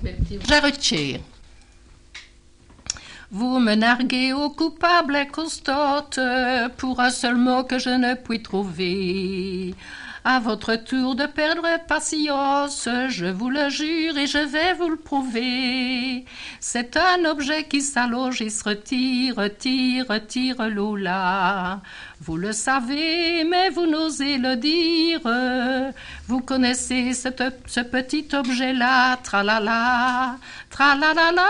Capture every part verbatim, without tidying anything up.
Jarretier. Vous me narguez au coupable et costote pour un seul mot que je ne puis trouver. À votre tour de perdre patience, je vous le jure et je vais vous le prouver. C'est un objet qui s'allonge et se retire, retire, retire l'eau-là. Vous le savez, mais vous n'osez le dire. Vous connaissez cette, ce petit objet-là, tralala, tralalala,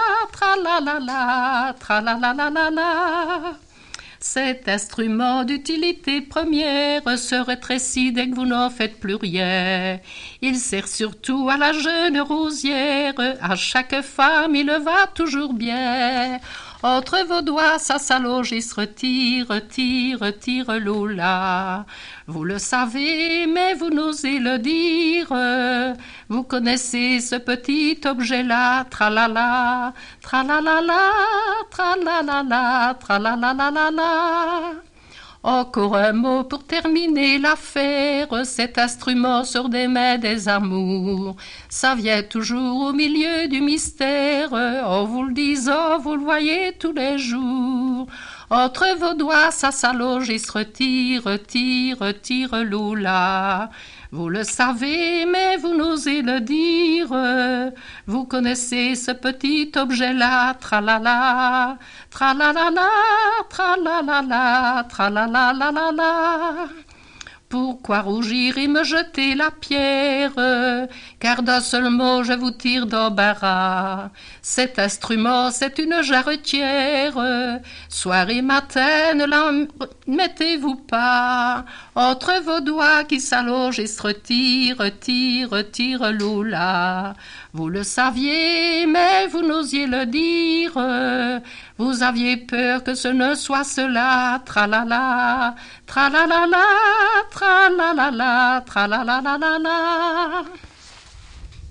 tralalala, tralalala. Cet instrument d'utilité première se rétrécit dès que vous n'en faites plus rien. Il sert surtout à la jeune rosière, à chaque femme il va toujours bien. Entre vos doigts, ça s'allonge et se retire, retire, retire l'eau là. Vous le savez, mais vous n'osez le dire. Vous connaissez ce petit objet-là, tralala, tralalala, tralalala, tralalala. Encore un mot pour terminer l'affaire. Cet instrument sort des mains des amours. Ça vient toujours au milieu du mystère. En vous le disant, vous le voyez tous les jours. Entre vos doigts, ça s'allonge et se retire, retire, retire l'eau là. Vous le savez, mais vous n'osez le dire. Vous connaissez ce petit objet-là, tralala, tralalala, tralalala, tralalala. Pourquoi rougir et me jeter la pierre? Car d'un seul mot je vous tire d'embarras. Cet instrument, c'est une jarretière. Soir et matin, ne la mettez-vous pas entre vos doigts qui s'allongent et se retirent, retirent, retirent l'eau là. Vous le saviez, mais vous n'osiez le dire. Vous aviez peur que ce ne soit cela, tralala, tralalala, tralalala, tralalala.